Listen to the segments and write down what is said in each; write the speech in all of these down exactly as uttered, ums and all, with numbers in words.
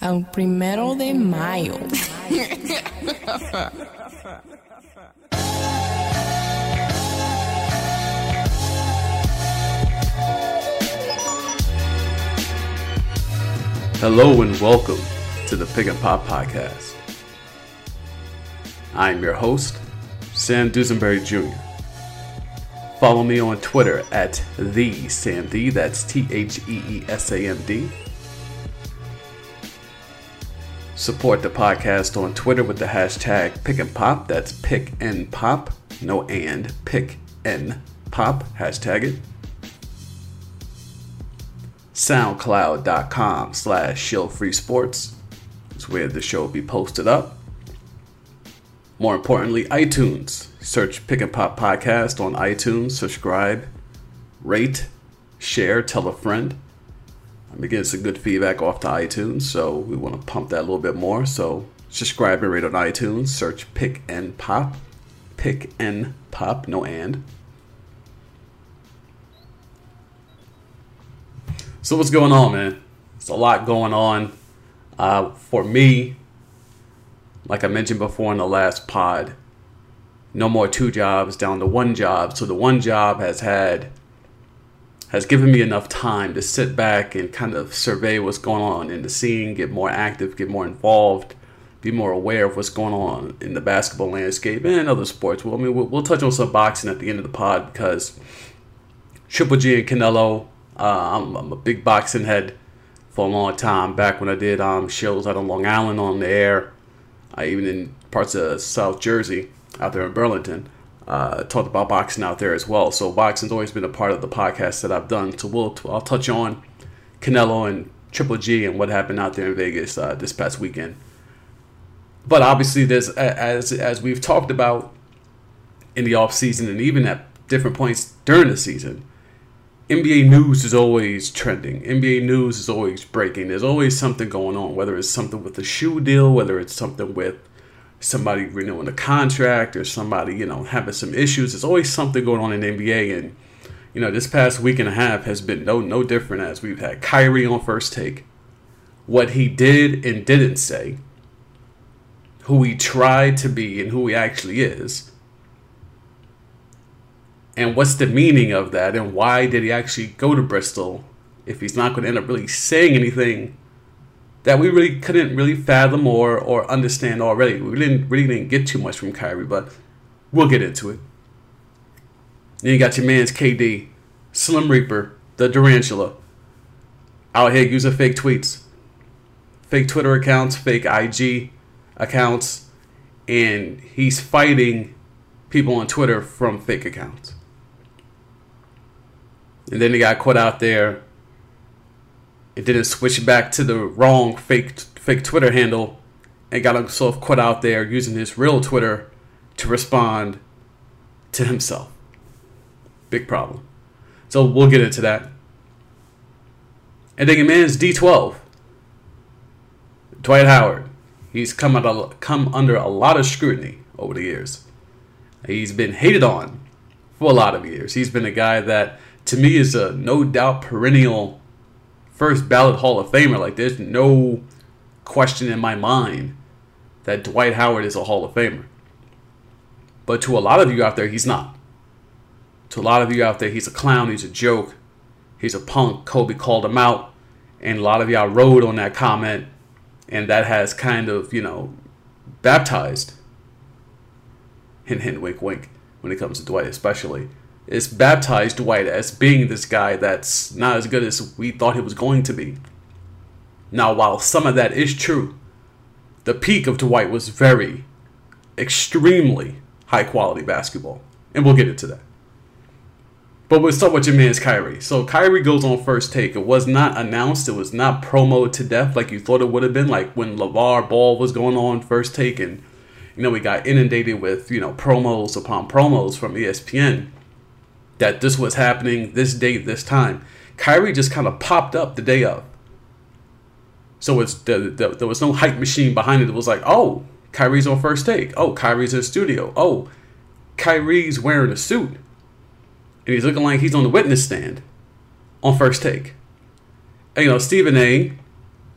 al primero de mayo. Hello and welcome to the Pick and Pop Podcast. I'm your host, Sam Dusenberry Junior Follow me on Twitter at the Sam D. That's T H E E S A M D. Support the podcast on Twitter with the hashtag Pick and Pop. That's Pick and Pop. No and. Pick and Pop. Hashtag it. SoundCloud.com slash Shield Free Sports is where the show will be posted up. More importantly, iTunes. Search Pick and Pop Podcast on iTunes. Subscribe, rate, share, tell a friend. I'm getting some good feedback off the iTunes, so we want to pump that a little bit more. So subscribe and rate on iTunes. Search Pick and Pop. Pick and Pop, no and. So what's going on, man? There's a lot going on. Uh, for me, like I mentioned before in the last pod, no more two jobs, down to one job. So the one job has had, has given me enough time to sit back and kind of survey what's going on in the scene, get more active, get more involved, be more aware of what's going on in the basketball landscape and other sports. Well, I mean, we'll, we'll touch on some boxing at the end of the pod because Triple G and Canelo. Uh, I'm, I'm a big boxing head for a long time. Back when I did um, shows out on Long Island on the air, I even in parts of South Jersey, out there in Burlington, uh, talked about boxing out there as well. So boxing's always been a part of the podcast that I've done. So we'll I'll touch on Canelo and Triple G and what happened out there in Vegas uh, this past weekend. But obviously, there's as as we've talked about in the off season and even at different points during the season. N B A news is always trending. N B A news is always breaking. There's always something going on, whether it's something with the shoe deal, whether it's something with somebody renewing a contract or somebody, you know, having some issues. There's always something going on in the N B A. And, you know, this past week and a half has been no no different as we've had Kyrie on First Take. What he did and didn't say, who he tried to be and who he actually is. And what's the meaning of that? And why did he actually go to Bristol if he's not going to end up really saying anything that we really couldn't really fathom or or understand already? We didn't really didn't get too much from Kyrie, but we'll get into it. Then you got your man's K D, Slim Reaper, the Durantula, out here using fake tweets, fake Twitter accounts, fake I G accounts, and he's fighting people on Twitter from fake accounts. And then he got caught out there. It didn't switch back to the wrong fake fake Twitter handle and got himself caught out there using his real Twitter to respond to himself. Big problem. So we'll get into that. And then your man's D twelve. Dwight Howard. He's come, out a, come under a lot of scrutiny over the years. He's been hated on for a lot of years. He's been a guy that, to me, is a no doubt perennial first ballot Hall of Famer. Like, there's no question in my mind that Dwight Howard is a Hall of Famer. But to a lot of you out there, he's not. To a lot of you out there, he's a clown, he's a joke, he's a punk. Kobe called him out, and a lot of y'all rode on that comment, and that has kind of, you know, baptized, hint, hint, wink, wink, when it comes to Dwight especially. It's baptized Dwight as being this guy that's not as good as we thought he was going to be. Now, while some of that is true, the peak of Dwight was very, extremely high-quality basketball. And we'll get into that. But we'll start with your man's Kyrie. So Kyrie goes on First Take. It was not announced. It was not promoted to death like you thought it would have been. Like when LeVar Ball was going on First Take and, you know, we got inundated with, you know, promos upon promos from E S P N. That this was happening this date, this time. Kyrie just kind of popped up the day of. So it's the, the, there was no hype machine behind it. It was like, oh, Kyrie's on First Take. Oh, Kyrie's in the studio. Oh, Kyrie's wearing a suit. And he's looking like he's on the witness stand on First Take. And, you know, Stephen A.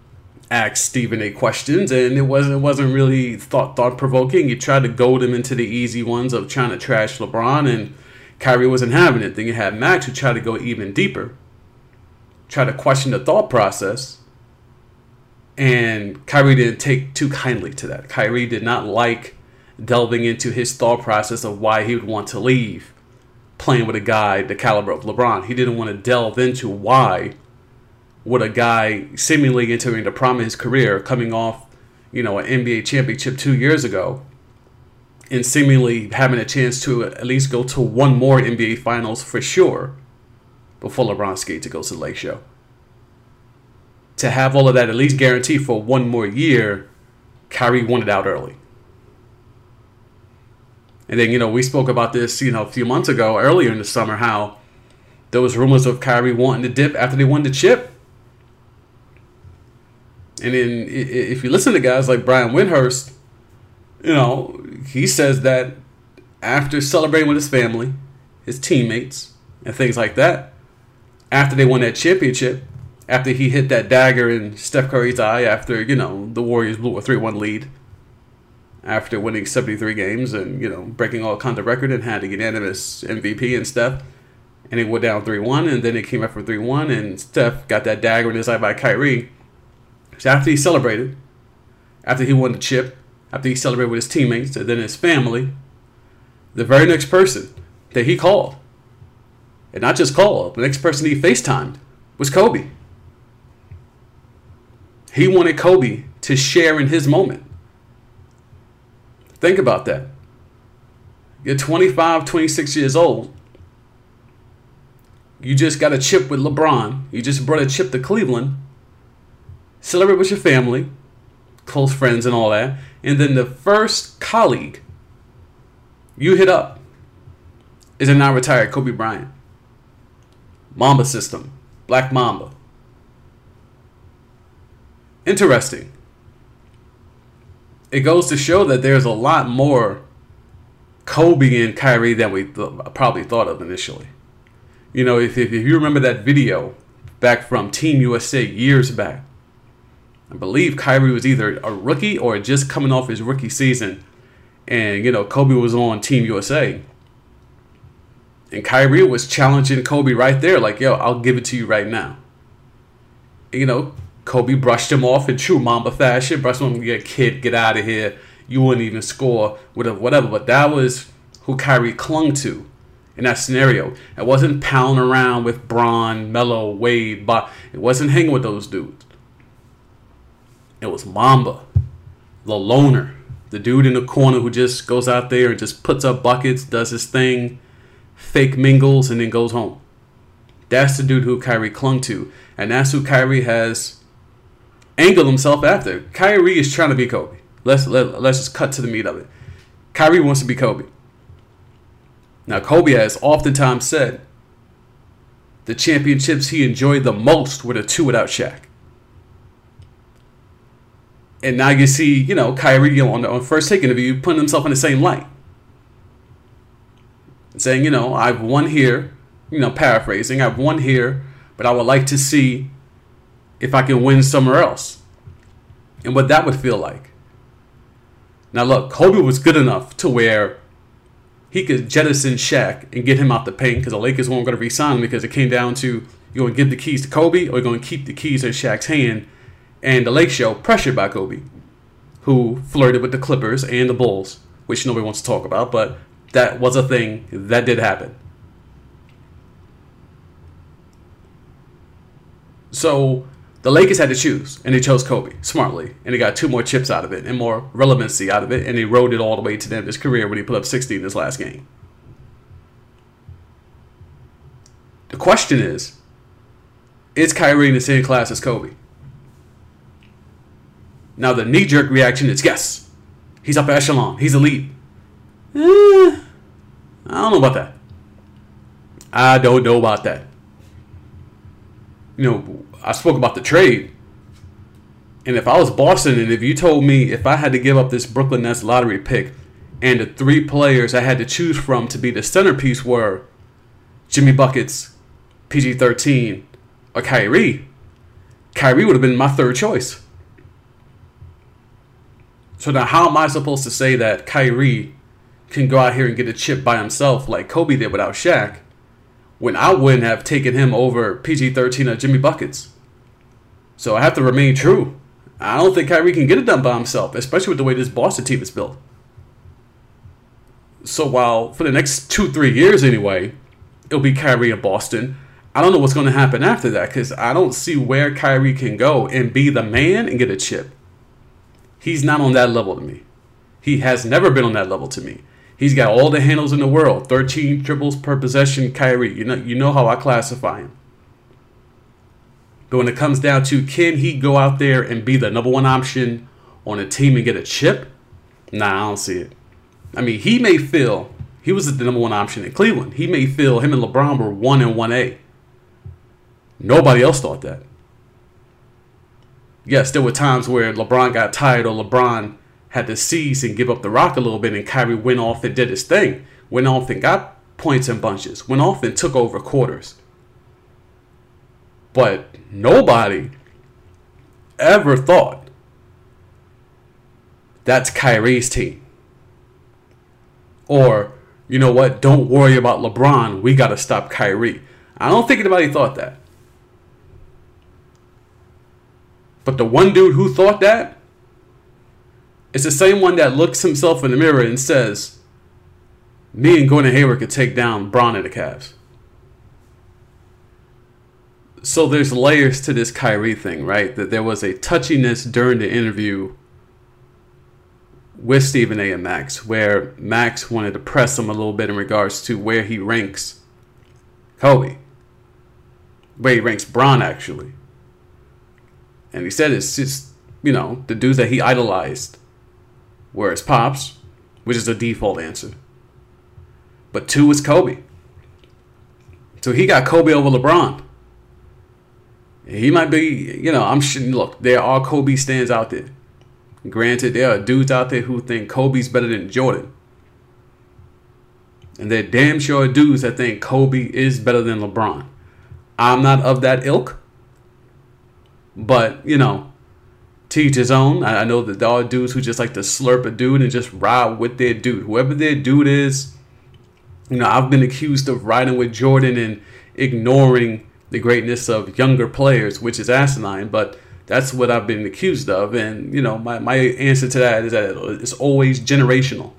asked Stephen A questions, and it wasn't it wasn't really thought thought provoking. He tried to goad him into the easy ones of trying to trash LeBron, and Kyrie wasn't having it. Then you had Max, who tried to go even deeper, try to question the thought process, and Kyrie didn't take too kindly to that. Kyrie did not like delving into his thought process of why he would want to leave playing with a guy the caliber of LeBron. He didn't want to delve into why would a guy seemingly entering the prime of his career, coming off, you know, an N B A championship two years ago, and seemingly having a chance to at least go to one more N B A Finals for sure before LeBron skates to go to the Lake Show. To have all of that at least guaranteed for one more year, Kyrie wanted out early. And then, you know, we spoke about this, you know, a few months ago, earlier in the summer, how there was rumors of Kyrie wanting to dip after they won the chip. And then if you listen to guys like Brian Windhorst, you know, he says that after celebrating with his family, his teammates, and things like that, after they won that championship, after he hit that dagger in Steph Curry's eye after, you know, the Warriors blew a three one lead, after winning seventy-three games and, you know, breaking all kinds of record and had a unanimous M V P and Steph, and they went down three one, and then they came up from three one, and Steph got that dagger in his eye by Kyrie. So after he celebrated, after he won the chip, after he celebrated with his teammates and then his family, the very next person that he called, and not just called, the next person he FaceTimed, was Kobe. He wanted Kobe to share in his moment. Think about that. You're twenty-five, twenty-six years old. You just got a chip with LeBron. You just brought a chip to Cleveland. Celebrate with your family, close friends and all that. And then the first colleague you hit up is a now retired Kobe Bryant. Mamba system. Black Mamba. Interesting. It goes to show that there's a lot more Kobe and Kyrie than we th- probably thought of initially. You know, if, if you remember that video back from Team U S A years back, I believe Kyrie was either a rookie or just coming off his rookie season. And, you know, Kobe was on Team U S A. And Kyrie was challenging Kobe right there. Like, yo, I'll give it to you right now. You know, Kobe brushed him off in true Mamba fashion. Brushed him, you kid, get out of here. You wouldn't even score, whatever, whatever. But that was who Kyrie clung to in that scenario. It wasn't pounding around with Bron, Melo, Wade, but it wasn't hanging with those dudes. It was Mamba, the loner, the dude in the corner who just goes out there and just puts up buckets, does his thing, fake mingles, and then goes home. That's the dude who Kyrie clung to. And that's who Kyrie has angled himself after. Kyrie is trying to be Kobe. Let's, let, let's just cut to the meat of it. Kyrie wants to be Kobe. Now, Kobe has oftentimes said the championships he enjoyed the most were the two without Shaq. And now you see, you know, Kyrie, you know, on the on first take interview, putting himself in the same light. Saying, you know, I've won here, you know, paraphrasing, I've won here, but I would like to see if I can win somewhere else. And what that would feel like. Now look, Kobe was good enough to where he could jettison Shaq and get him out the paint because the Lakers weren't going to re-sign him because it came down to, you're going to give the keys to Kobe or you're going to keep the keys in Shaq's hand. And the Lake Show, pressured by Kobe, who flirted with the Clippers and the Bulls, which nobody wants to talk about, but that was a thing that did happen. So the Lakers had to choose, and they chose Kobe smartly, and they got two more chips out of it and more relevancy out of it, and they rode it all the way to the end of his career when he put up sixty in his last game. The question is, is Kyrie in the same class as Kobe? Now, the knee-jerk reaction is, yes, he's upper echelon. He's elite. Eh, I don't know about that. I don't know about that. You know, I spoke about the trade. And if I was Boston, and if you told me if I had to give up this Brooklyn Nets lottery pick and the three players I had to choose from to be the centerpiece were Jimmy Buckets, P G thirteen, or Kyrie, Kyrie would have been my third choice. So now how am I supposed to say that Kyrie can go out here and get a chip by himself like Kobe did without Shaq, when I wouldn't have taken him over P G thirteen or Jimmy Buckets? So I have to remain true. I don't think Kyrie can get it done by himself, especially with the way this Boston team is built. So while for the next two, three years anyway, it'll be Kyrie in Boston, I don't know what's going to happen after that, because I don't see where Kyrie can go and be the man and get a chip. He's not on that level to me. He has never been on that level to me. He's got all the handles in the world. thirteen triples per possession, Kyrie. You know, you know how I classify him. But when it comes down to, can he go out there and be the number one option on a team and get a chip? Nah, I don't see it. I mean, he may feel, he was the number one option in Cleveland. He may feel him and LeBron were one and one A. Nobody else thought that. Yes, there were times where LeBron got tired or LeBron had to seize and give up the rock a little bit, and Kyrie went off and did his thing. Went off and got points and bunches. Went off and took over quarters. But nobody ever thought that's Kyrie's team. Or, you know what, don't worry about LeBron, we got to stop Kyrie. I don't think anybody thought that. But the one dude who thought that is the same one that looks himself in the mirror and says, me and Gordon Hayward could take down Bron and the Cavs. So there's layers to this Kyrie thing, right? That there was a touchiness during the interview with Stephen A. and Max, where Max wanted to press him a little bit in regards to where he ranks Kobe. Where he ranks Bron, actually. And he said it's just, you know, the dudes that he idolized were his pops, which is a default answer. But two is Kobe. So he got Kobe over LeBron. He might be, you know, I'm sure, look, there are Kobe stands out there. Granted, there are dudes out there who think Kobe's better than Jordan. And they're damn sure dudes that think Kobe is better than LeBron. I'm not of that ilk. But, you know, to each his own. I know that there are dudes who just like to slurp a dude and just ride with their dude. Whoever their dude is, you know, I've been accused of riding with Jordan and ignoring the greatness of younger players, which is asinine, but that's what I've been accused of. And, you know, my, my answer to that is that it's always generational.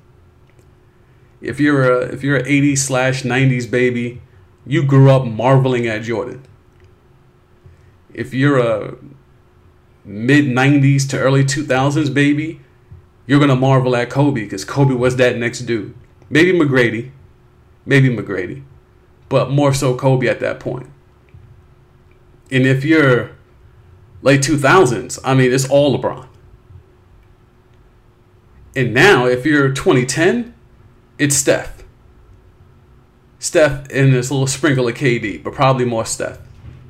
If you're a, if you're an eighties slash nineties baby, you grew up marveling at Jordan. If you're a mid nineties to early two thousands baby, you're going to marvel at Kobe because Kobe was that next dude. Maybe McGrady. Maybe McGrady. But more so Kobe at that point. And if you're late two thousands, I mean, it's all LeBron. And now, if you're twenty ten, it's Steph. Steph and this little sprinkle of K D, but probably more Steph.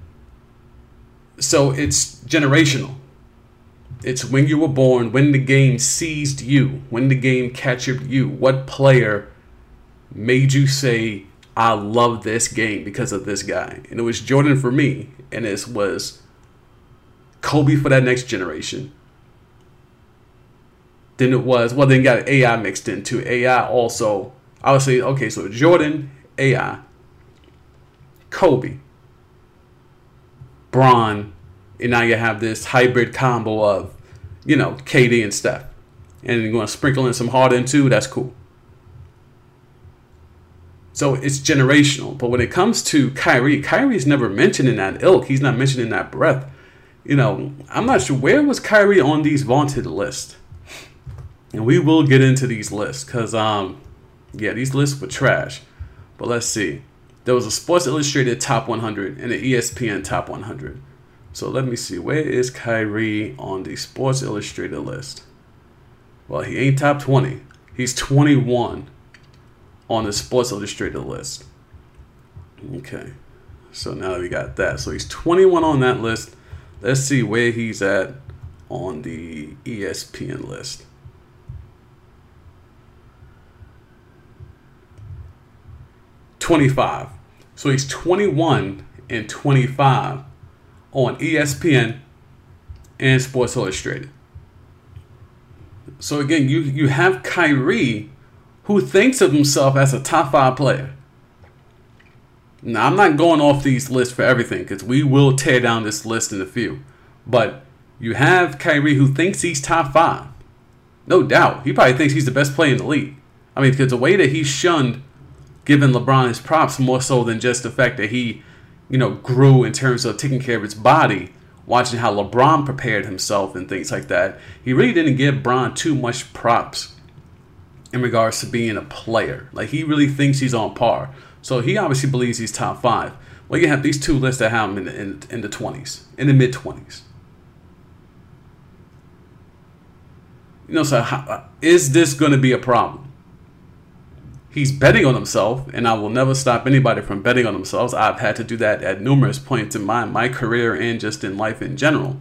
So it's generational. It's when you were born, when the game seized you, when the game captured you. What player made you say, I love this game because of this guy? And it was Jordan for me, and it was Kobe for that next generation. Then it was, well, then you got A I mixed into A I also. I would say, okay, so Jordan, A I, Kobe, Bron, and now you have this hybrid combo of, you know, K D and Steph. And you're going to sprinkle in some Harden too, that's cool. So it's generational. But when it comes to Kyrie, Kyrie's never mentioned in that ilk. He's not mentioned in that breath. You know, I'm not sure, where was Kyrie on these vaunted lists? And we will get into these lists because, um, yeah, these lists were trash. But let's see. There was a Sports Illustrated Top one hundred and an E S P N Top one hundred. So let me see. Where is Kyrie on the Sports Illustrated list? Well, he ain't top twenty. He's twenty-one on the Sports Illustrated list. Okay. So now that we got that. So he's twenty-one on that list. Let's see where he's at on the E S P N list. twenty-five. So he's twenty-one and twenty-five on E S P N and Sports Illustrated. So again, you, you have Kyrie, who thinks of himself as a top five player. Now, I'm not going off these lists for everything because we will tear down this list in a few. But you have Kyrie who thinks he's top five. No doubt. He probably thinks he's the best player in the league. I mean, because the way that he's shunned giving LeBron his props more so than just the fact that he, you know, grew in terms of taking care of his body, watching how LeBron prepared himself and things like that. He really didn't give Bron too much props in regards to being a player. Like, he really thinks he's on par. So he obviously believes he's top five. Well, you have these two lists that have him in the, in, in the twenties, in the mid-twenties. You know, so how, is this going to be a problem? He's betting on himself, and I will never stop anybody from betting on themselves. I've had to do that at numerous points in my, my career and just in life in general.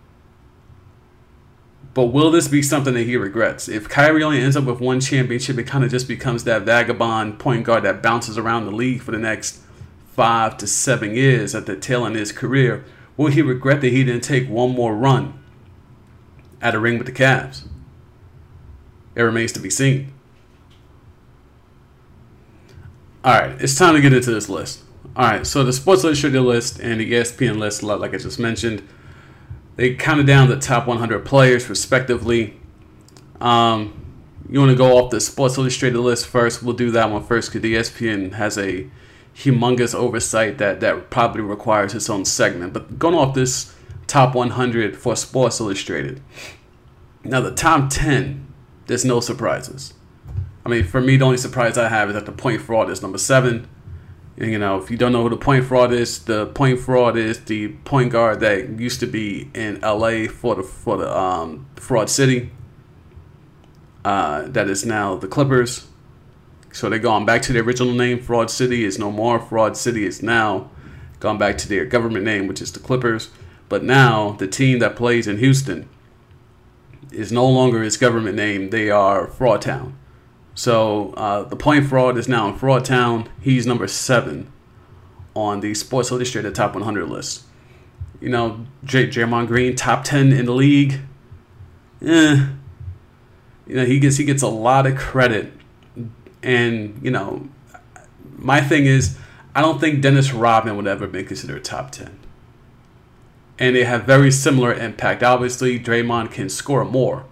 But will this be something that he regrets? If Kyrie only ends up with one championship, it kind of just becomes that vagabond point guard that bounces around the league for the next five to seven years at the tail end of his career. Will he regret that he didn't take one more run at a ring with the Cavs? It remains to be seen. All right, it's time to get into this list. All right, so the Sports Illustrated list and the E S P N list, like I just mentioned, they counted down the top one hundred players respectively. Um, you want to go off the Sports Illustrated list first? We'll do that one first because the E S P N has a humongous oversight that, that probably requires its own segment. But going off this top one hundred for Sports Illustrated. Now, the top ten, there's no surprises. I mean, for me, the only surprise I have is that the point fraud is number seven. And, you know, if you don't know who the point fraud is, the point fraud is the point guard that used to be in L A for the for the um, Fraud City. Uh, that is now the Clippers. So they're going back to the original name. Fraud City is no more. Fraud City is now gone back to their government name, which is the Clippers. But now the team that plays in Houston is no longer its government name. They are Fraud Town. So uh, the point fraud is now in Fraud Town. He's number seven on the Sports Illustrated top one hundred list. You know, J- Draymond Green, top ten in the league. Eh. You know, he gets he gets a lot of credit. And, you know, my thing is, I don't think Dennis Rodman would ever be considered top ten. And they have very similar impact. Obviously, Draymond can score more.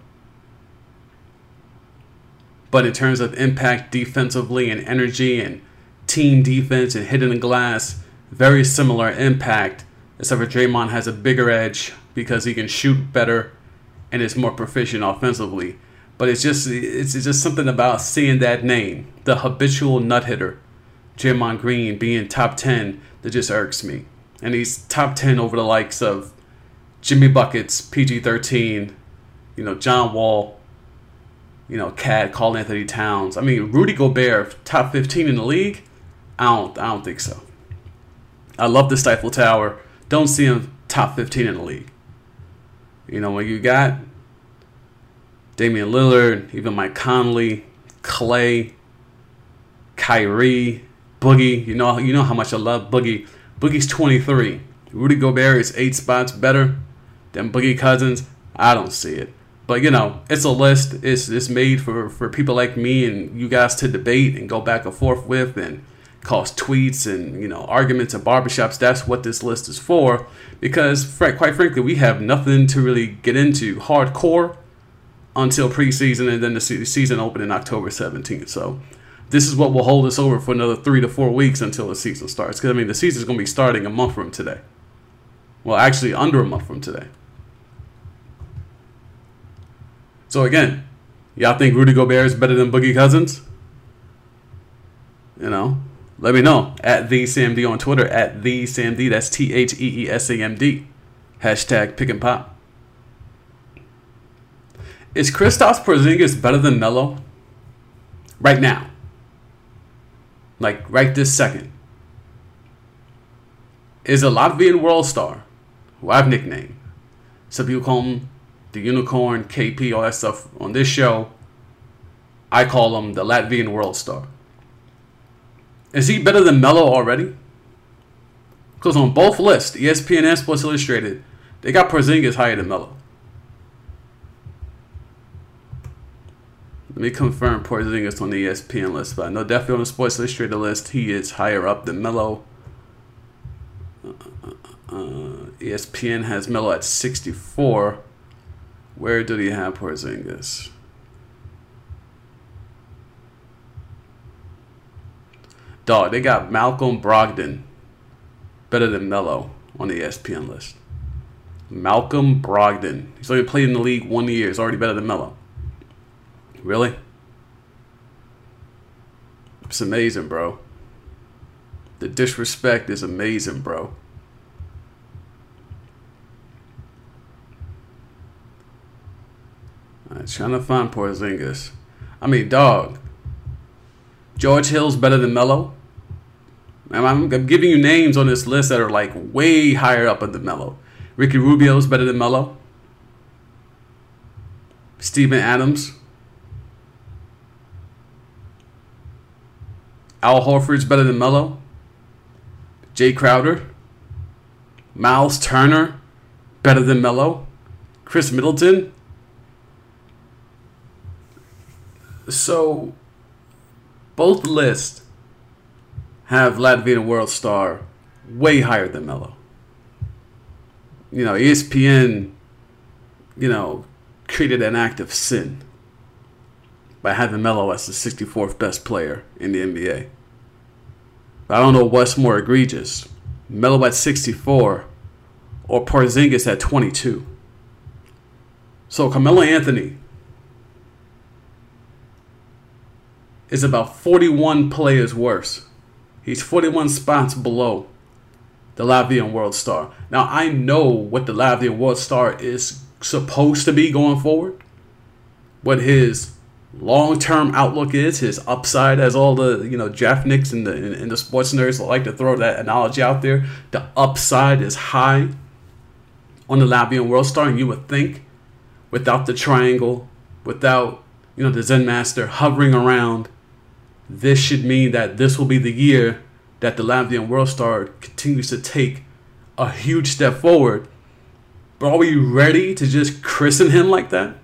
But in terms of impact defensively and energy and team defense and hitting the glass, very similar impact, except for Draymond has a bigger edge because he can shoot better and is more proficient offensively. But it's just it's just something about seeing that name, the habitual nut hitter, Draymond Green, being top ten, that just irks me. And he's top ten over the likes of Jimmy Buckets, P G thirteen, you know, John Wall, you know, Cat, Karl Anthony Towns. I mean, Rudy Gobert, top fifteen in the league? I don't, I don't think so. I love the Stifle Tower. Don't see him top fifteen in the league. You know, when you got Damian Lillard, even Mike Conley, Clay, Kyrie, Boogie. You know, you know how much I love Boogie. Boogie's twenty-three. Rudy Gobert is eight spots better than Boogie Cousins. I don't see it. But, you know, it's a list. It's, it's made for, for people like me and you guys to debate and go back and forth with and cause tweets and, you know, arguments at barbershops. That's what this list is for. Because, quite frankly, we have nothing to really get into hardcore until preseason, and then the season opened in October seventeenth. So this is what will hold us over for another three to four weeks until the season starts. Because, I mean, the season is going to be starting a month from today. Well, actually, under a month from today. So, again, y'all think Rudy Gobert is better than Boogie Cousins? You know, let me know. At the Sam D on Twitter. At the Sam D. That's T H E E S A M D. Hashtag pick and pop. Is Kristaps Porzingis better than Melo? Right now. Like, right this second. Is a Latvian world star, who I've nicknamed. Some people call him the Unicorn, K P, all that stuff on this show. I call him the Latvian world star. Is he better than Melo already? Because on both lists, E S P N and Sports Illustrated, they got Porzingis higher than Melo. Let me confirm Porzingis on the E S P N list, but I know definitely on the Sports Illustrated list he is higher up than Melo. Uh, uh, E S P N has Melo at sixty-four. Where did he have Porzingis? Dog, they got Malcolm Brogdon better than Melo on the E S P N list. Malcolm Brogdon. He's only played in the league one year. He's already better than Melo. Really? It's amazing, bro. The disrespect is amazing, bro. Alright, trying to find Porzingis. I mean, dog. George Hill's better than Melo. I'm, I'm giving you names on this list that are like way higher up than Melo. Ricky Rubio's better than Melo. Steven Adams. Al Horford's better than Melo. Jay Crowder. Miles Turner better than Melo. Chris Middleton. So both lists have Latvian World Star way higher than Melo. You know, E S P N, you know, created an act of sin by having Melo as the sixty-fourth best player in the N B A. But I don't know what's more egregious, Melo at sixty-four or Porzingis at twenty-two. So Carmelo Anthony is about forty-one players worse. He's forty-one spots below the Latvian World Star. Now, I know what the Latvian World Star is supposed to be going forward, what his long-term outlook is, his upside, as all the, you know, draftniks and the, and the sports nerds like to throw that analogy out there. The upside is high on the Latvian World Star, and you would think without the triangle, without, you know, the Zen Master hovering around, this should mean that this will be the year that the Latvian World Star continues to take a huge step forward. But are we ready to just christen him like that?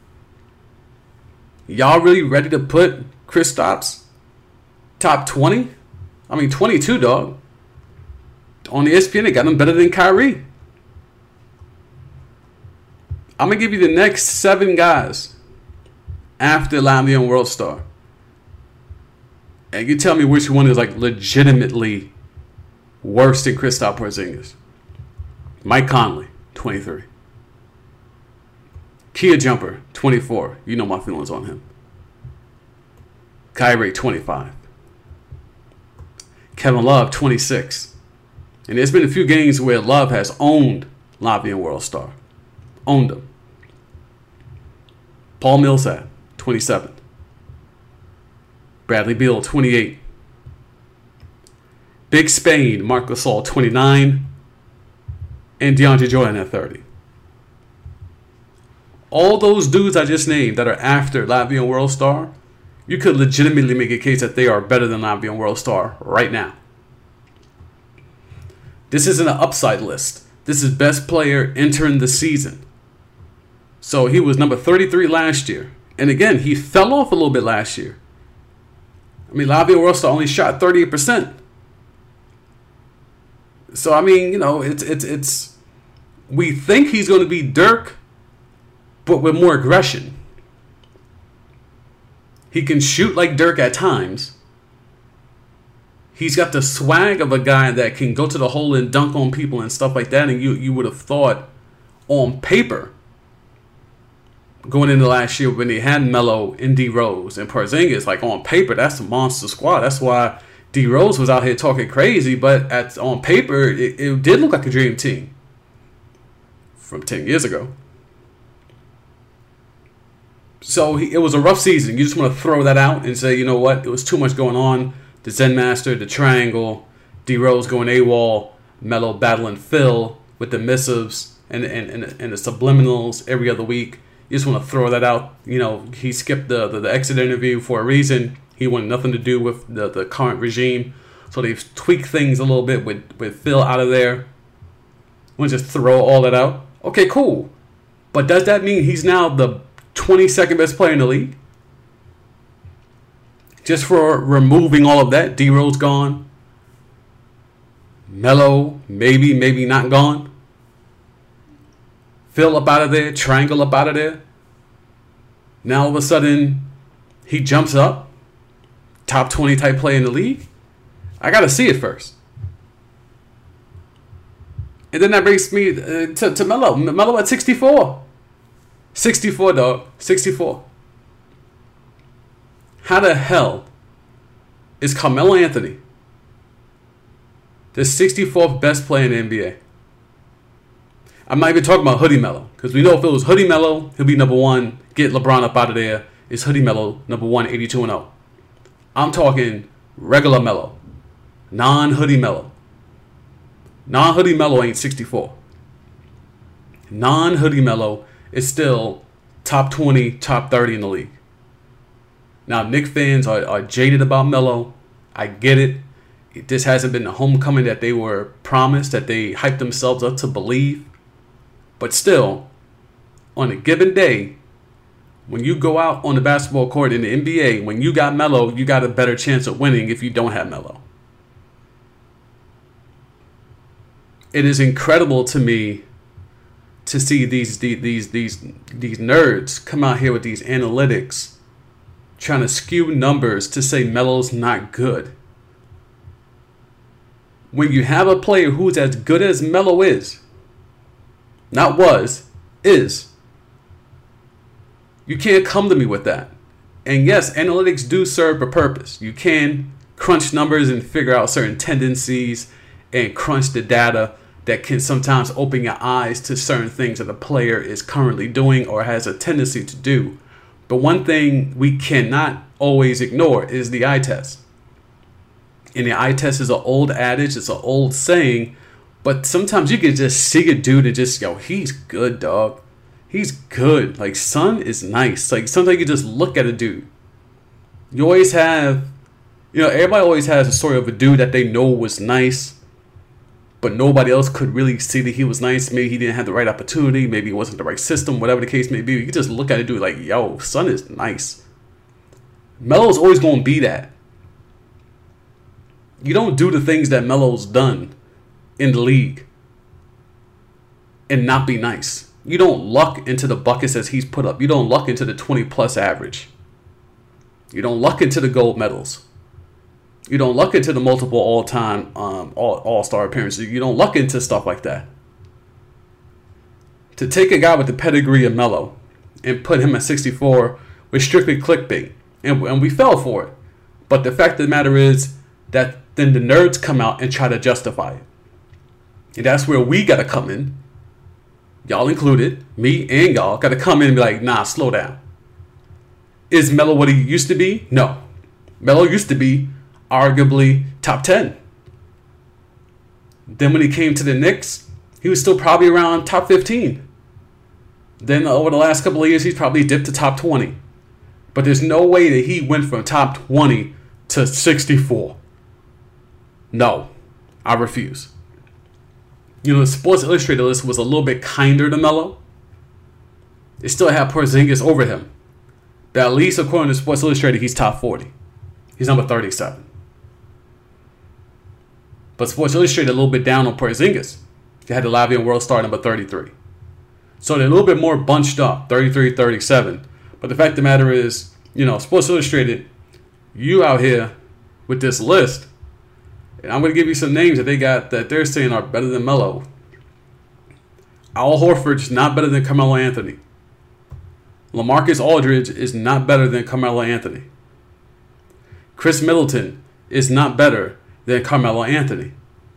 Y'all really ready to put Kristaps top twenty? I mean, twenty-two, dog. On the E S P N, they got him better than Kyrie. I'm going to give you the next seven guys after Latvian World Star. And you tell me which one is like legitimately worse than Kristaps Porzingis. Mike Conley, twenty-three. Kia Jumper, twenty-four. You know my feelings on him. Kyrie, twenty-five. Kevin Love, twenty-six. And there's been a few games where Love has owned Latvian World Star. Owned him. Paul Millsap, twenty-seven. Bradley Beal, twenty-eight. Big Spain, Marc Gasol, twenty-nine. And DeAndre Jordan at thirty. All those dudes I just named that are after Latvian World Star, you could legitimately make a case that they are better than Latvian World Star right now. This isn't an upside list. This is best player entering the season. So he was number thirty-three last year. And again, he fell off a little bit last year. I mean, Latvian World Star only shot thirty-eight percent. So, I mean, you know, it's, it's, it's, we think he's going to be Dirk, but with more aggression. He can shoot like Dirk at times. He's got the swag of a guy that can go to the hole and dunk on people and stuff like that. And you, you would have thought on paper, going into last year when they had Melo and D Rose and Porzingis, like on paper, that's a monster squad. That's why D Rose was out here talking crazy, but at on paper, it, it did look like a dream team from ten years ago. So he, it was a rough season. You just want to throw that out and say, you know what, it was too much going on. The Zen Master, the triangle, D Rose going AWOL, Melo battling Phil with the missives and, and, and, and the subliminals every other week. You just want to throw that out. You know, he skipped the, the, the exit interview for a reason. He wanted nothing to do with the, the current regime. So they've tweaked things a little bit with, with Phil out of there. Want to just throw all that out? Okay, cool. But does that mean he's now the twenty-second best player in the league? Just for removing all of that, D-Rose gone. Melo, maybe, maybe not gone. Phil up out of there. Triangle up out of there. Now all of a sudden, he jumps up. Top twenty type play in the league. I got to see it first. And then that brings me uh, to, to Melo. Melo at sixty-four. sixty-four, dog. sixty-four. How the hell is Carmelo Anthony the sixty-fourth best player in the N B A? I'm not even talking about Hoodie Melo, because we know if it was Hoodie Melo, he'll be number one. Get LeBron up out of there. It's Hoodie Melo, number one, eighty-two and oh. I'm talking regular Melo. Non-Hoodie Melo. Non-Hoodie Melo ain't sixty-four. Non-Hoodie Melo is still top twenty, top thirty in the league. Now, Knicks fans are, are jaded about Melo. I get it. This hasn't been the homecoming that they were promised, that they hyped themselves up to believe. But still, on a given day, when you go out on the basketball court in the N B A, when you got Melo, you got a better chance of winning if you don't have Melo. It is incredible to me to see these these these these, these nerds come out here with these analytics trying to skew numbers to say Melo's not good. When you have a player who's as good as Melo is, not was, is, you can't come to me with that. And yes, analytics do serve a purpose. You can crunch numbers and figure out certain tendencies and crunch the data that can sometimes open your eyes to certain things that a player is currently doing or has a tendency to do. But one thing we cannot always ignore is the eye test. And the eye test is an old adage, it's an old saying, but sometimes you can just see a dude and just, yo, he's good, dog. He's good. Like, son is nice. Like, sometimes you just look at a dude. You always have, you know, everybody always has a story of a dude that they know was nice, but nobody else could really see that he was nice. Maybe he didn't have the right opportunity. Maybe it wasn't the right system, whatever the case may be. You just look at a dude like, yo, son is nice. Melo's always going to be that. You don't do the things that Melo's done in the league and not be nice. You don't luck into the buckets as he's put up. You don't luck into the twenty plus average. You don't luck into the gold medals. You don't luck into the multiple all-time um, all, all-star appearances. You don't luck into stuff like that. To take a guy with the pedigree of Melo and put him at sixty-four was strictly clickbait. And, and we fell for it. But the fact of the matter is that then the nerds come out and try to justify it. And that's where we got to come in. Y'all included, me and y'all, got to come in and be like, nah, slow down. Is Melo what he used to be? No. Melo used to be arguably top ten. Then when he came to the Knicks, he was still probably around top fifteen. Then over the last couple of years, he's probably dipped to top twenty. But there's no way that he went from top twenty to sixty-four. No, I refuse. You know, the Sports Illustrated list was a little bit kinder to Melo. It still had Porzingis over him. But at least according to Sports Illustrated, he's top forty. He's number thirty-seven. But Sports Illustrated a little bit down on Porzingis. They had the Latvian World Star number thirty-three. So they're a little bit more bunched up, thirty-three, thirty-seven. But the fact of the matter is, you know, Sports Illustrated, you out here with this list, and I'm going to give you some names that they got that they're saying are better than Melo. Al Horford's not better than Carmelo Anthony. LaMarcus Aldridge is not better than Carmelo Anthony. Chris Middleton is not better than Carmelo Anthony.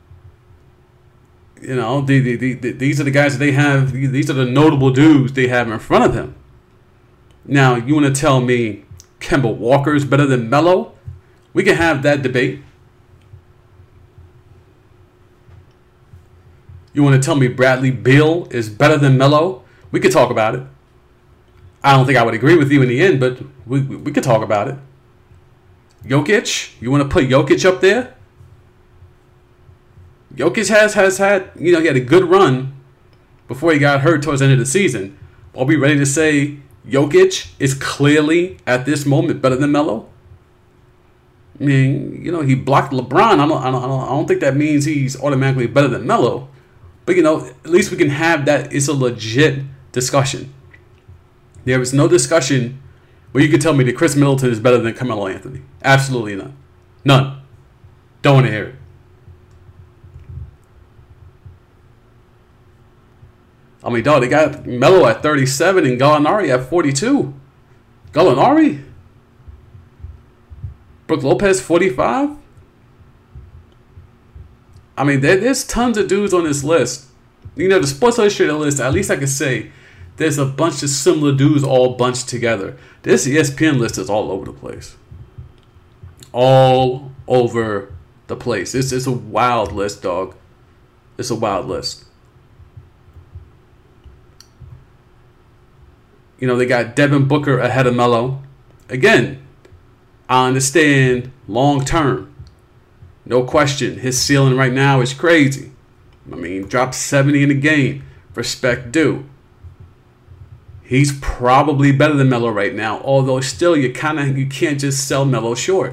You know, the, the, the, the, these are the guys that they have, these are the notable dudes they have in front of him. Now, you want to tell me Kemba Walker is better than Melo? We can have that debate. You want to tell me Bradley Beal is better than Melo? We could talk about it. I don't think I would agree with you in the end, but we, we, we could talk about it. Jokic, you want to put Jokic up there? Jokic has, has had, you know, he had a good run before he got hurt towards the end of the season. Are we ready to say Jokic is clearly, at this moment, better than Melo? I mean, you know, he blocked LeBron. I don't, I don't, I don't, I don't think that means he's automatically better than Melo. But, you know, at least we can have that. It's a legit discussion. There is no discussion where you can tell me that Chris Middleton is better than Carmelo Anthony. Absolutely none. None. Don't want to hear it. I mean, dog, they got Melo at thirty-seven and Gallinari at forty-two. Gallinari? Brook Lopez, forty-five? I mean, there, there's tons of dudes on this list. You know, the Sports Illustrated list, at least I can say, there's a bunch of similar dudes all bunched together. This E S P N list is all over the place. All over the place. It's, it's a wild list, dog. It's a wild list. You know, they got Devin Booker ahead of Melo. Again, I understand long term. No question. His ceiling right now is crazy. I mean, dropped seventy in a game. Respect due. He's probably better than Melo right now. Although still, you kind of you can't just sell Melo short.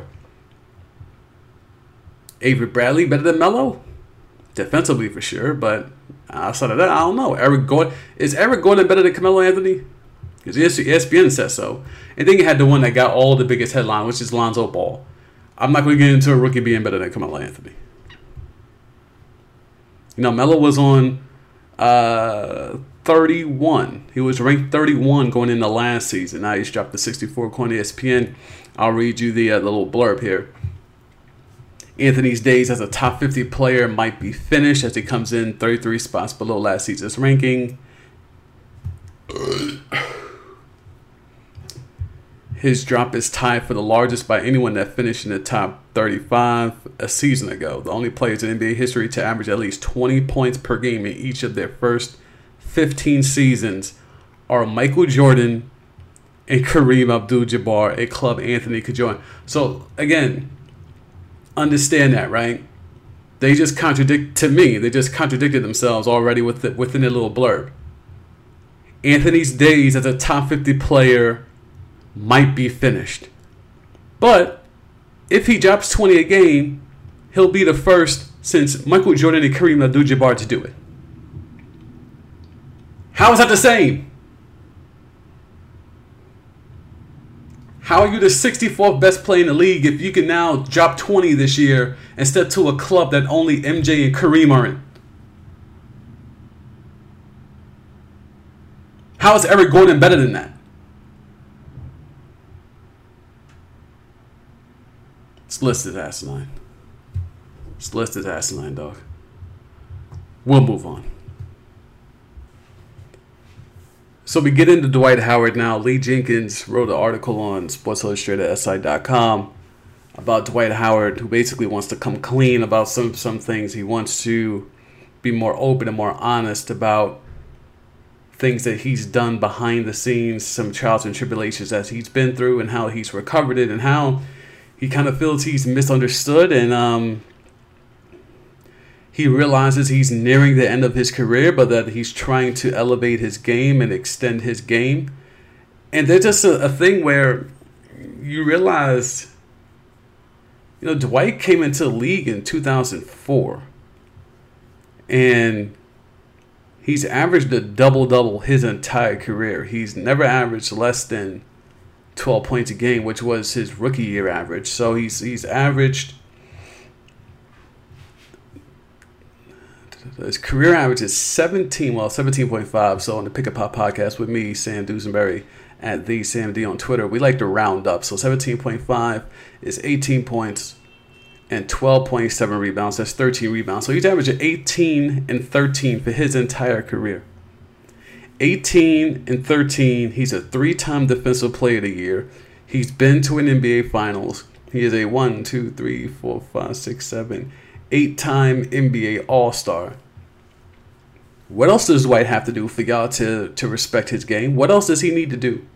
Avery Bradley better than Melo? Defensively for sure, but outside of that, I don't know. Eric Gordon is Eric Gordon better than Carmelo Anthony? Because E S P N says so. And then you had the one that got all the biggest headline, which is Lonzo Ball. I'm not going to get into a rookie being better than Carmelo Anthony. You know, Melo was on uh, thirty-one. He was ranked thirty-one going into last season. Now he's dropped to sixty-four according to E S P N. I'll read you the, uh, the little blurb here. Anthony's days as a top fifty player might be finished as he comes in thirty-three spots below last season's ranking. His drop is tied for the largest by anyone that finished in the top thirty-five a season ago. The only players in N B A history to average at least twenty points per game in each of their first fifteen seasons are Michael Jordan and Kareem Abdul-Jabbar, a club Anthony could join. So, again, understand that, right? They just contradict, to me, they just contradicted themselves already with the, within their little blurb. Anthony's days as a top fifty player might be finished. But if he drops twenty a game, he'll be the first since Michael Jordan and Kareem Abdul-Jabbar to do it. How is that the same? How are you the sixty-fourth best player in the league if you can now drop twenty this year and step to a club that only M J and Kareem are in? How is Eric Gordon better than that? This list is asinine. This list is asinine, dog. We'll move on. So we get into Dwight Howard now. Lee Jenkins wrote an article on Sports Illustrated S I dot com about Dwight Howard, who basically wants to come clean about some, some things. He wants to be more open and more honest about things that he's done behind the scenes, some trials and tribulations that he's been through and how he's recovered it and how he kind of feels he's misunderstood, and um, he realizes he's nearing the end of his career, but that he's trying to elevate his game and extend his game. And there's just a, a thing where you realize, you know, Dwight came into the league in two thousand four, and he's averaged a double-double his entire career. He's never averaged less than twelve points a game, which was his rookie year average. So he's he's averaged, his career average is seventeen, well, seventeen point five. So on the Pick a Pop podcast with me, Sam Dusenberry, at the Sam D on Twitter, we like to round up. So seventeen point five is eighteen points and twelve point seven rebounds. That's thirteen rebounds. So he's averaging eighteen and thirteen for his entire career. eighteen and thirteen. He's a three-time Defensive Player of the Year. He's been to an N B A Finals. He is a one, two, three, four, five, six, seven, eight-time N B A All-Star. What else does Dwight have to do for y'all to, to respect his game? What else does he need to do?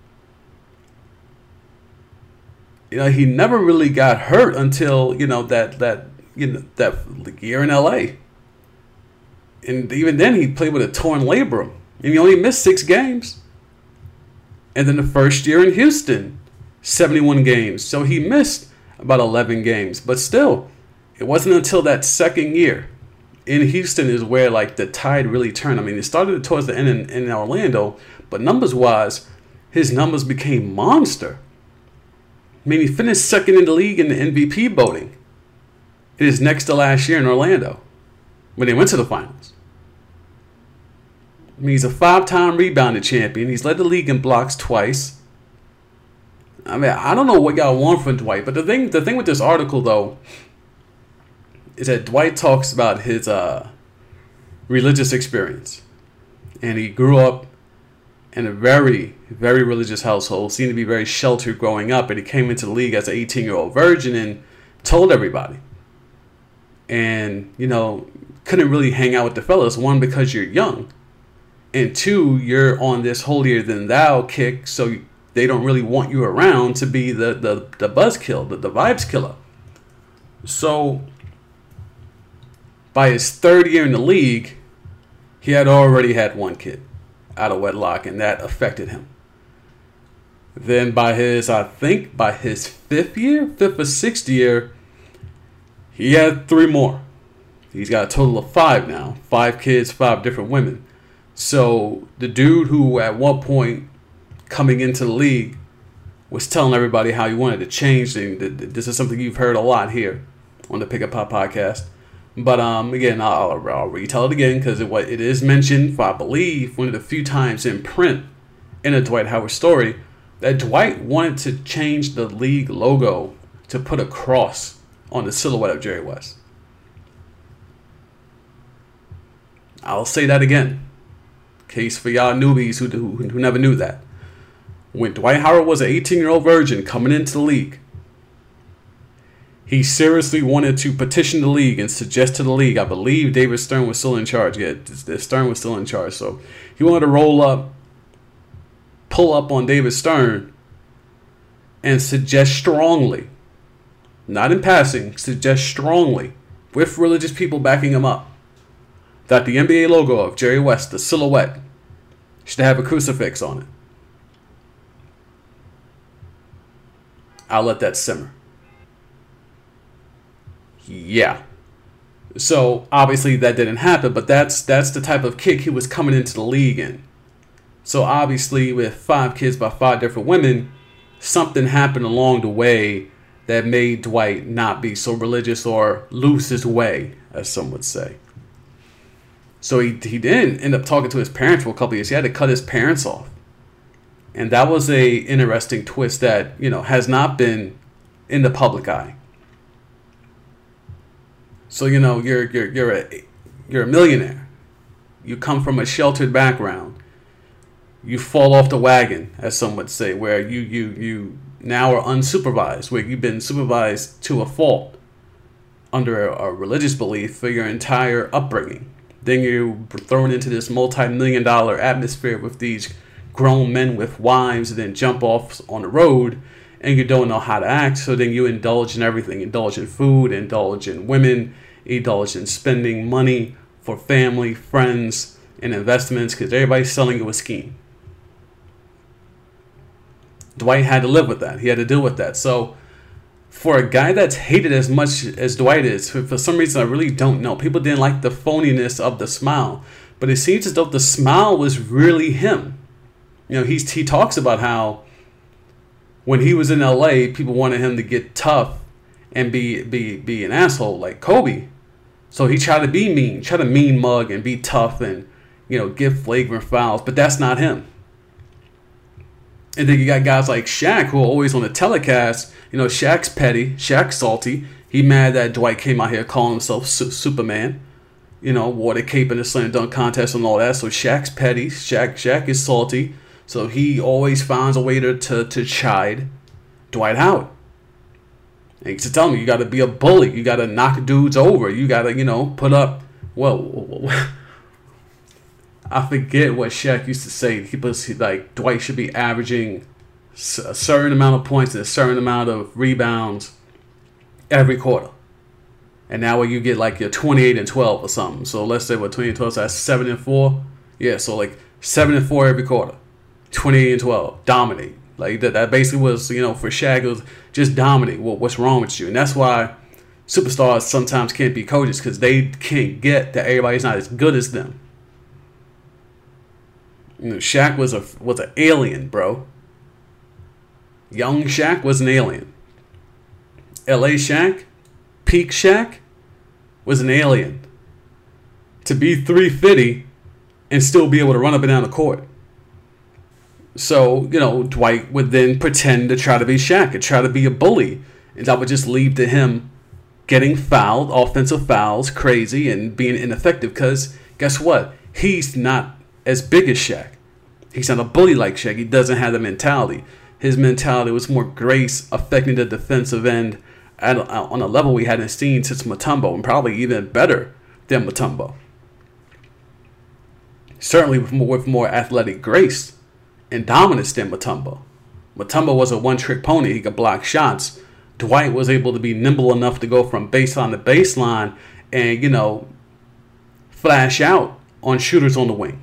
You know, he never really got hurt until, you know, that that you know that year in L A. And even then, he played with a torn labrum. And he only missed six games. And then the first year in Houston, seventy-one games. So he missed about eleven games. But still, it wasn't until that second year in Houston is where like the tide really turned. I mean, it started towards the end in, in Orlando, but numbers-wise, his numbers became monster. I mean, he finished second in the league in the M V P voting in his next to last year in Orlando when they went to the finals. I mean, he's a five-time rebounding champion. He's led the league in blocks twice. I mean, I don't know what y'all want from Dwight, but the thing, the thing with this article though, is that Dwight talks about his uh, religious experience, and he grew up in a very, very religious household. Seemed to be very sheltered growing up, and he came into the league as an eighteen-year-old virgin and told everybody. And you know, couldn't really hang out with the fellas. One, because you're young, and two, you're on this holier than thou kick, so they don't really want you around to be the the the buzzkill, the, the vibes killer. So by his third year in the league, he had already had one kid out of wedlock, and that affected him. Then by his, I think by his fifth year, fifth or sixth year, he had three more. He's got a total of five now. Five kids, five different women. So the dude who at one point coming into the league was telling everybody how he wanted to change things. This is something you've heard a lot here on the Pick Up Pop podcast. But um, again, I'll, I'll retell it again because it, it is mentioned, for I believe, one of the few times in print in a Dwight Howard story, that Dwight wanted to change the league logo to put a cross on the silhouette of Jerry West. I'll say that again, in case for y'all newbies who, who, who never knew that. When Dwight Howard was an eighteen-year-old virgin coming into the league, he seriously wanted to petition the league and suggest to the league, I believe David Stern was still in charge. Yeah, Stern was still in charge. So he wanted to roll up, pull up on David Stern, and suggest strongly, not in passing, suggest strongly, with religious people backing him up, that the N B A logo of Jerry West, the silhouette, should have a crucifix on it. I'll let that simmer. Yeah. So obviously that didn't happen, but that's that's the type of kick he was coming into the league in. So obviously with five kids by five different women, something happened along the way that made Dwight not be so religious or lose his way, as some would say. So he he didn't end up talking to his parents for a couple of years. He had to cut his parents off. And that was a interesting twist that, you know, has not been in the public eye. So, you know, you're you're you're a you're a millionaire. You come from a sheltered background. You fall off the wagon, as some would say, where you you you now are unsupervised, where you've been supervised to a fault under a, a religious belief for your entire upbringing. Then you're thrown into this multi-million dollar atmosphere with these grown men with wives, and then jump off on the road, and you don't know how to act. So then you indulge in everything. Indulge in food, indulge in women, indulge in spending money for family, friends, and investments, because everybody's selling you a scheme. Dwight had to live with that. He had to deal with that. So for a guy that's hated as much as Dwight is, for, for some reason I really don't know. People didn't like the phoniness of the smile. But it seems as though the smile was really him. You know, he's, he talks about how when he was in L A, people wanted him to get tough and be be be an asshole like Kobe. So he tried to be mean, try to mean mug and be tough and, you know, give flagrant fouls. But that's not him. And then you got guys like Shaq who are always on the telecast. You know, Shaq's petty. Shaq's salty. He mad that Dwight came out here calling himself su- Superman. You know, wore the cape in the slam dunk contest and all that. So Shaq's petty. Shaq Shaq is salty. So he always finds a way to, to, to chide Dwight Howard. And he used to tell me, you got to be a bully. You got to knock dudes over. You got to, you know, put up, well, I forget what Shaq used to say. He was like, Dwight should be averaging a certain amount of points and a certain amount of rebounds every quarter. And now when you get like your twenty-eight and twelve or something. So let's say what twenty-eight and twelve, so that's seven and four. Yeah, so like seven and four every quarter. twenty-eight and twelve. Dominate. Like that, that basically was, you know, for Shaq, it was just dominate. What, what's wrong with you? And that's why superstars sometimes can't be coaches, because they can't get that everybody's not as good as them. You know, Shaq was a was an alien, bro. Young Shaq was an alien. L A Shaq, peak Shaq, was an alien. To be three fifty and still be able to run up and down the court. So, you know, Dwight would then pretend to try to be Shaq and try to be a bully. And that would just lead to him getting fouled, offensive fouls, crazy, and being ineffective. Because guess what? He's not as big as Shaq. He's not a bully like Shaq. He doesn't have the mentality. His mentality was more grace, affecting the defensive end at, on a level we hadn't seen since Mutombo, and probably even better than Mutombo. Certainly with more, with more athletic grace and dominance than Mutombo. Mutombo was a one-trick pony. He could block shots. Dwight was able to be nimble enough to go from baseline to baseline and, you know, flash out on shooters on the wing.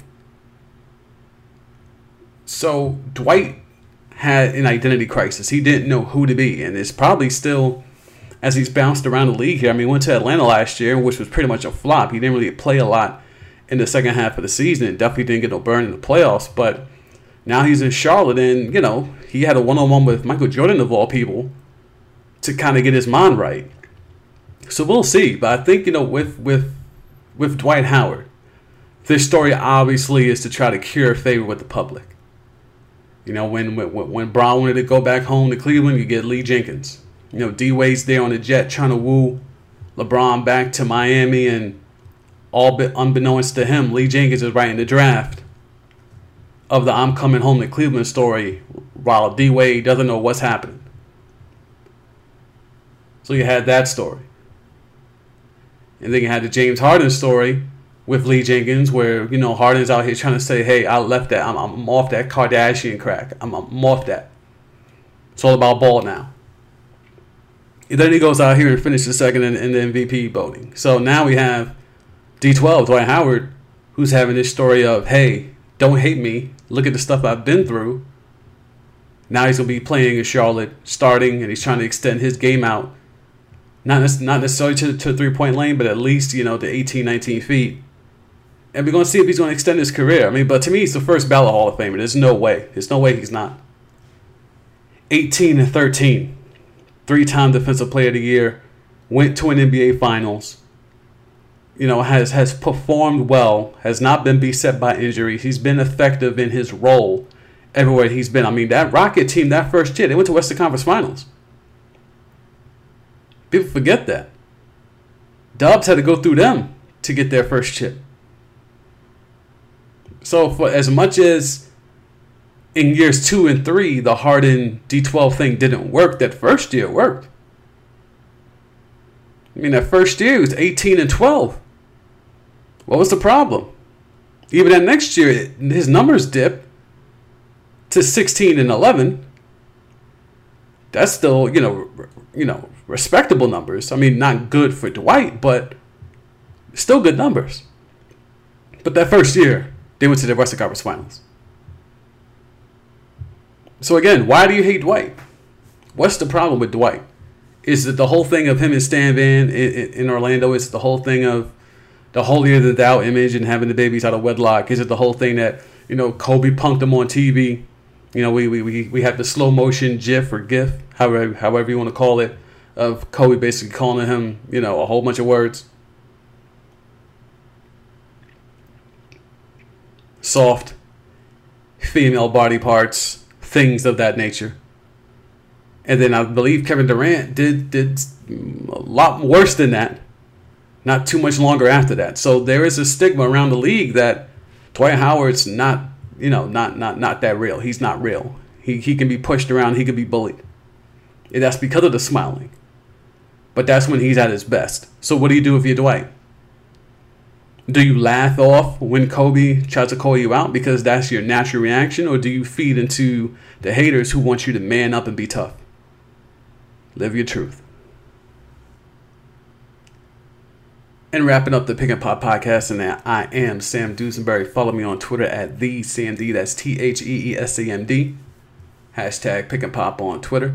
So Dwight had an identity crisis. He didn't know who to be, and it's probably still, as he's bounced around the league here. I mean, he went to Atlanta last year, which was pretty much a flop. He didn't really play a lot in the second half of the season, and definitely didn't get no burn in the playoffs. But now he's in Charlotte, and, you know, he had a one-on-one with Michael Jordan, of all people, to kind of get his mind right. So we'll see. But I think, you know, with with with Dwight Howard, this story obviously is to try to cure favor with the public. You know, when when when Bron wanted to go back home to Cleveland, you get Lee Jenkins. You know, D-Wade's there on the jet trying to woo LeBron back to Miami, and all but unbeknownst to him, Lee Jenkins is writing the draft of the I'm coming home to Cleveland story, while D-Wade doesn't know what's happening. So you had that story. And then you had the James Harden story with Lee Jenkins, where, you know, Harden's out here trying to say, hey, I left that. I'm, I'm off that Kardashian crack. I'm, I'm off that. It's all about ball now. And then he goes out here and finishes second in, in the M V P voting. So now we have D twelve, Dwight Howard, who's having this story of, hey, don't hate me. Look at the stuff I've been through. Now he's going to be playing in Charlotte, starting, and he's trying to extend his game out. Not, not necessarily to, to three-point lane, but at least, you know, to eighteen, nineteen feet. And we're going to see if he's going to extend his career. I mean, but to me, he's the first ballot Hall of Famer. There's no way. There's no way he's not. eighteen and thirteen. Three-time Defensive Player of the Year. Went to an N B A Finals. You know, has, has performed well. Has not been beset by injuries. He's been effective in his role everywhere he's been. I mean, that Rocket team, that first year, they went to Western Conference Finals. People forget that. Dubs had to go through them to get their first chip. So for as much as in years two and three, the Harden D twelve thing didn't work, that first year it worked. I mean, that first year he was eighteen and twelve. What was the problem? Even that next year, his numbers dipped to sixteen and eleven. That's still, you know, you know, respectable numbers. I mean, not good for Dwight, but still good numbers. But that first year, they went to the Western Conference Finals. So again, why do you hate Dwight? What's the problem with Dwight? Is it the whole thing of him and Stan Van in, in Orlando? Is it the whole thing of the holier than thou image and having the babies out of wedlock? Is it the whole thing that, you know, Kobe punked him on T V? You know, we we we, we have the slow motion GIF or GIF, however however you want to call it, of Kobe basically calling him, you know, a whole bunch of words. Soft, female body parts, things of that nature. And then I believe Kevin Durant did did a lot worse than that. Not too much longer after that. So there is a stigma around the league that Dwight Howard's not, you know, not not not that real. He's not real. He he can be pushed around. He can be bullied. And that's because of the smiling. But that's when he's at his best. So what do you do if you're Dwight? Do you laugh off when Kobe tries to call you out because that's your natural reaction? Or do you feed into the haters who want you to man up and be tough? Live your truth. And wrapping up the Pick and Pop podcast, and I am Sam Dusenberry. Follow me on Twitter at the Sam D. That's T H E E S A M D. Hashtag Pick and Pop on Twitter.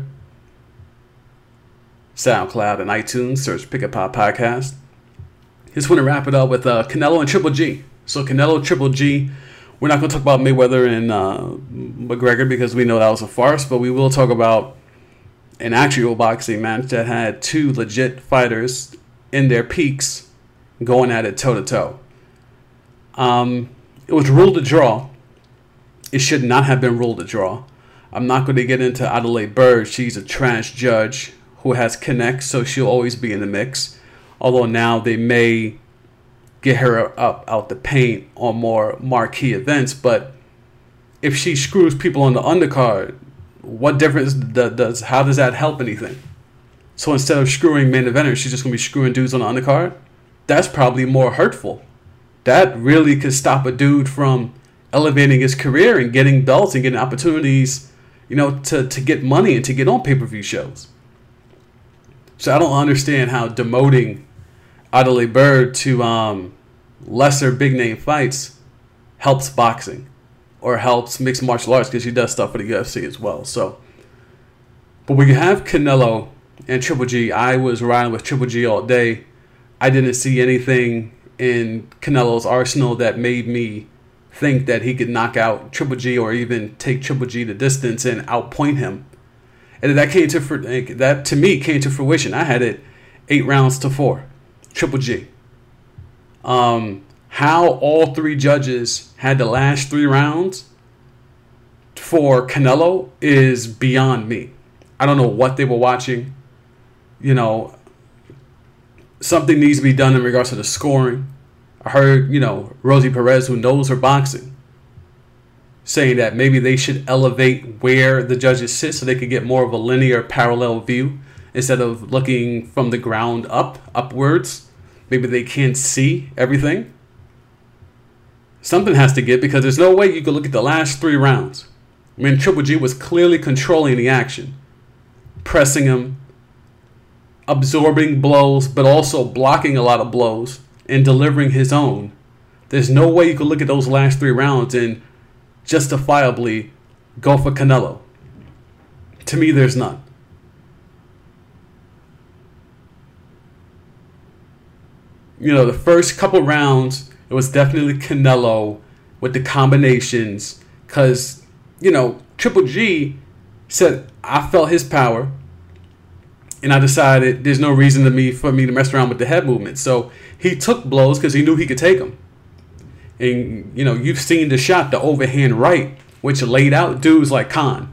SoundCloud and iTunes. Search Pick and Pop Podcast. Just want to wrap it up with uh, Canelo and Triple G. So Canelo, Triple G. We're not going to talk about Mayweather and uh, McGregor because we know that was a farce. But we will talk about an actual boxing match that had two legit fighters in their peaks going at it toe-to-toe. Um, it was ruled a draw. It should not have been ruled a draw. I'm not going to get into Adelaide Byrd. She's a trash judge who has connects, so she'll always be in the mix. Although now they may get her up out the paint on more marquee events. But if she screws people on the undercard, what difference does, how does that help anything? So instead of screwing main eventers, she's just going to be screwing dudes on the undercard? That's probably more hurtful. That really could stop a dude from elevating his career and getting belts and getting opportunities, you know, to, to get money and to get on pay-per-view shows. So I don't understand how demoting Adelaide Byrd to um, lesser big-name fights helps boxing or helps mixed martial arts, because she does stuff for the U F C as well. So, but when you have Canelo and Triple G, I was riding with Triple G all day. I didn't see anything in Canelo's arsenal that made me think that he could knock out Triple G or even take Triple G the distance and outpoint him. And that came to that to me came to fruition. I had it eight rounds to four, Triple G. Um, how all three judges had the last three rounds for Canelo is beyond me. I don't know what they were watching. You know, something needs to be done in regards to the scoring. I heard, you know, Rosie Perez, who knows her boxing, saying that maybe they should elevate where the judges sit so they could get more of a linear parallel view instead of looking from the ground up, upwards. Maybe they can't see everything. Something has to give, because there's no way you could look at the last three rounds. I mean, Triple G was clearly controlling the action, pressing him, absorbing blows, but also blocking a lot of blows and delivering his own. There's no way you could look at those last three rounds and justifiably go for Canelo. To me, there's none. You know, the first couple rounds, it was definitely Canelo with the combinations, because, you know, Triple G said, I felt his power, and I decided there's no reason to me for me to mess around with the head movement. So he took blows because he knew he could take them. And, you know, you've seen the shot, the overhand right, which laid out dudes like Khan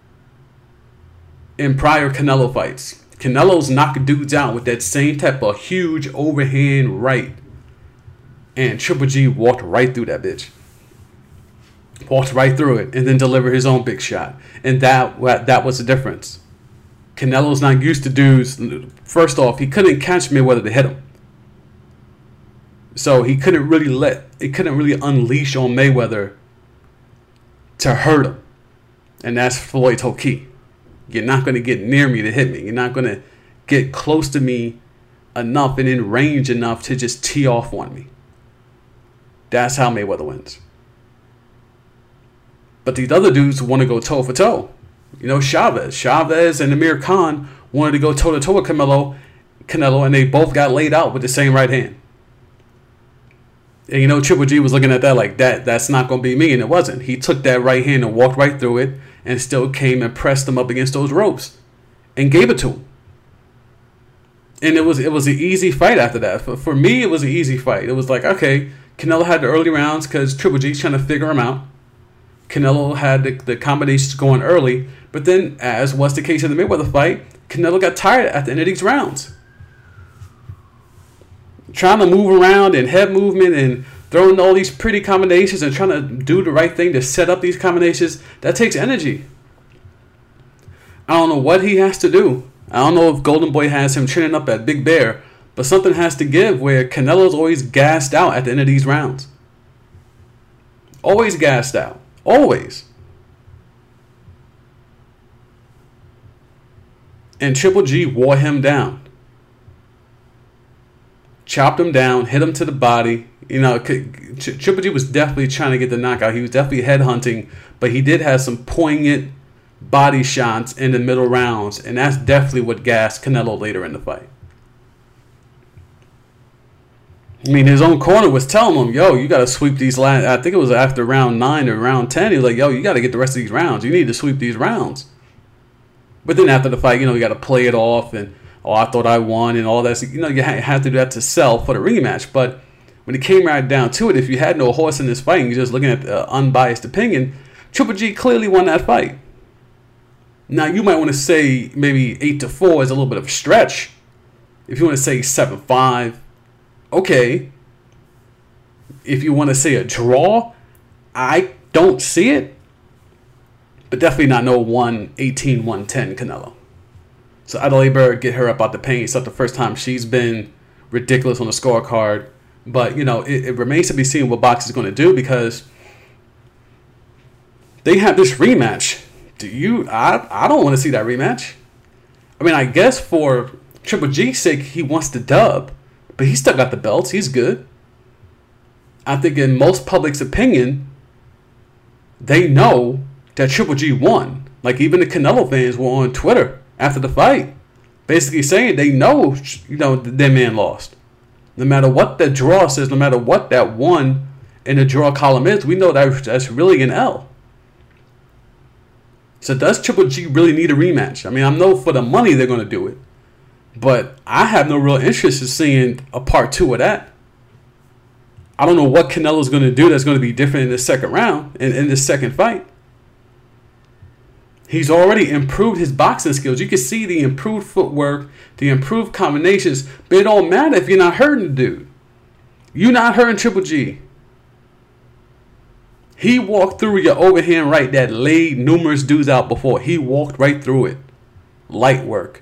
in prior Canelo fights. Canelo's knocked dudes out with that same type of huge overhand right. And Triple G walked right through that bitch. Walked right through it and then delivered his own big shot. And that that was the difference. Canelo's not used to dudes. First off, he couldn't catch Mayweather to hit him. So he couldn't really let, he couldn't really unleash on Mayweather to hurt him. And that's Floyd told Key. You're not going to get near me to hit me. You're not going to get close to me enough and in range enough to just tee off on me. That's how Mayweather wins. But these other dudes want to go toe for toe. You know, Chavez. Chavez and Amir Khan wanted to go toe to toe with Canelo, Canelo, and they both got laid out with the same right hand. And you know, Triple G was looking at that like, that that's not going to be me, and it wasn't. He took that right hand and walked right through it and still came and pressed him up against those ropes and gave it to him. And it was it was an easy fight after that. For, for me, it was an easy fight. It was like, okay, Canelo had the early rounds because Triple G's trying to figure him out. Canelo had the, the combinations going early, but then, as was the case in the Mayweather fight, Canelo got tired at the end of these rounds. Trying to move around and head movement and throwing all these pretty combinations and trying to do the right thing to set up these combinations, that takes energy. I don't know what he has to do. I don't know if Golden Boy has him training up at Big Bear, but something has to give where Canelo's always gassed out at the end of these rounds. Always gassed out. Always. And Triple G wore him down. Chopped him down, hit him to the body. You know, Triple G was definitely trying to get the knockout. He was definitely headhunting, but he did have some poignant body shots in the middle rounds, and that's definitely what gassed Canelo later in the fight. I mean, his own corner was telling him, yo, you got to sweep these last, I think it was after round nine or round ten. He was like, yo, you got to get the rest of these rounds. You need to sweep these rounds. But then after the fight, you know, you got to play it off and, oh, I thought I won and all that. So, you know, you have to do that to sell for the rematch. But when it came right down to it, if you had no horse in this fight and you're just looking at the unbiased opinion, Triple G clearly won that fight. Now, you might want to say maybe eight to four is a little bit of a stretch. If you want to say seven five, okay. If you want to say a draw, I don't see it. But definitely not no one eighteen one ten Canelo. So Adelaide Bird, get her up out the paint. It's not the first time she's been ridiculous on the scorecard. But, you know, it, it remains to be seen what boxing is going to do, because they have this rematch. Do you? I, I don't want to see that rematch. I mean, I guess for Triple G's sake, he wants the dub. But he's still got the belts. He's good. I think in most public's opinion, they know that Triple G won. Like, even the Canelo fans were on Twitter after the fight, basically saying they know, you know, their man lost. No matter what the draw says, no matter what that one in the draw column is, we know that that's really an L. So does Triple G really need a rematch? I mean, I know for the money they're going to do it, but I have no real interest in seeing a part two of that. I don't know what Canelo's going to do that's going to be different in the second round, in, in the second fight. He's already improved his boxing skills. You can see the improved footwork, the improved combinations, but it don't matter if you're not hurting the dude. You're not hurting Triple G. He walked through your overhand right that laid numerous dudes out before. He walked right through it. Light work.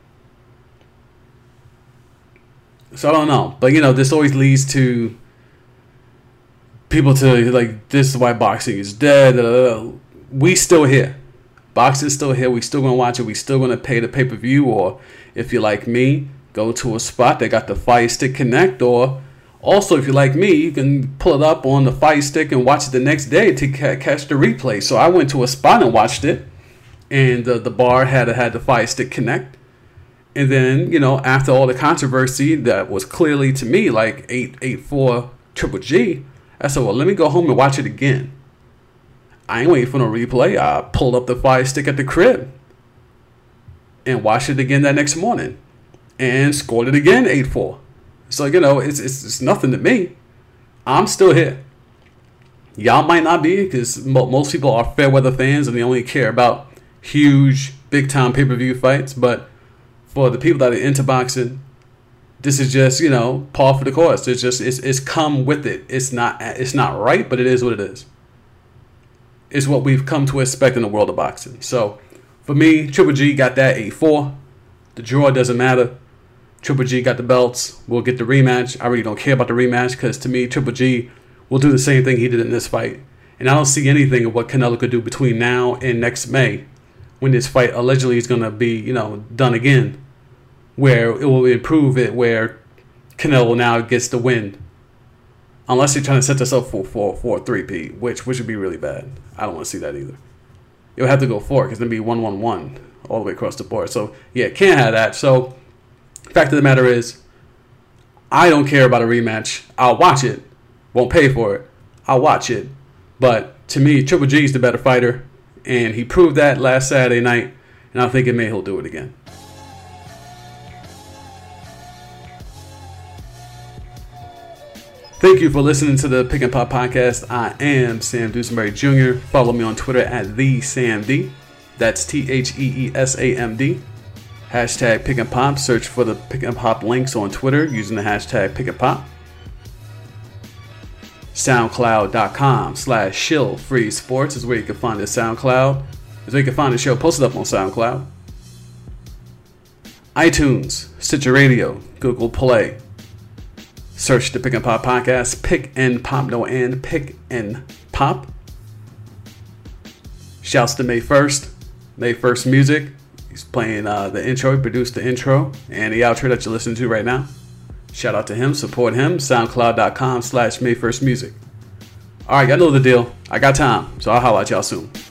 So I don't know. But, you know, this always leads to people to, like, this is why boxing is dead. Uh, we still here. Boxing's still here. We still going to watch it. We still going to pay the pay-per-view. Or if you're like me, go to a spot that got the Fire Stick Connect. Or also, if you're like me, you can pull it up on the Fire Stick and watch it the next day to ca- catch the replay. So I went to a spot and watched it. And uh, the bar had, had the Fire Stick Connect. And then, you know, after all the controversy that was clearly to me like eight eight four Triple G, I said, well, let me go home and watch it again. I ain't waiting for no replay. I pulled up the Fire Stick at the crib and watched it again that next morning and scored it again eight four. So, you know, it's, it's, it's nothing to me. I'm still here. Y'all might not be, because mo- most people are fair weather fans and they only care about huge, big-time pay-per-view fights. But for the people that are into boxing, this is just, you know, par for the course. It's just, it's, it's come with it. It's not, it's not right, but it is what it is. It's what we've come to expect in the world of boxing. So, for me, Triple G got that eight four. The draw doesn't matter. Triple G got the belts. We'll get the rematch. I really don't care about the rematch, because to me, Triple G will do the same thing he did in this fight. And I don't see anything of what Canelo could do between now and next May, when this fight allegedly is going to be, you know, done again, where it will improve it, where Canelo now gets the win. Unless they're trying to set this up for, for, for a three-peat, which, which would be really bad. I don't want to see that either. You'll have to go for it, because it'll be one one one all the way across the board. So, yeah, can't have that. So, fact of the matter is, I don't care about a rematch. I'll watch it. Won't pay for it. I'll watch it. But, to me, Triple G is the better fighter, and he proved that last Saturday night, and I think it may he'll do it again. Thank you for listening to the Pick and Pop Podcast. I am Sam Dusenberry Junior Follow me on Twitter at the Sam D. That's T H E E S A M D. Hashtag Pick and Pop. Search for the Pick and Pop links on Twitter using the hashtag Pick and Pop. SoundCloud.com slash Shill Free Sports is where you can find the SoundCloud. Is where you can find the show posted up on SoundCloud. iTunes, Stitcher Radio, Google Play. Search the Pick and Pop Podcast. Pick and Pop, no and. Pick and Pop. Shouts to May first. May first Music. He's playing uh, the intro. He produced the intro and the outro that you're listening to right now. Shout out to him. Support him. SoundCloud.com slash May first Music. All right, y'all know the deal. I got time, so I'll holler at y'all soon.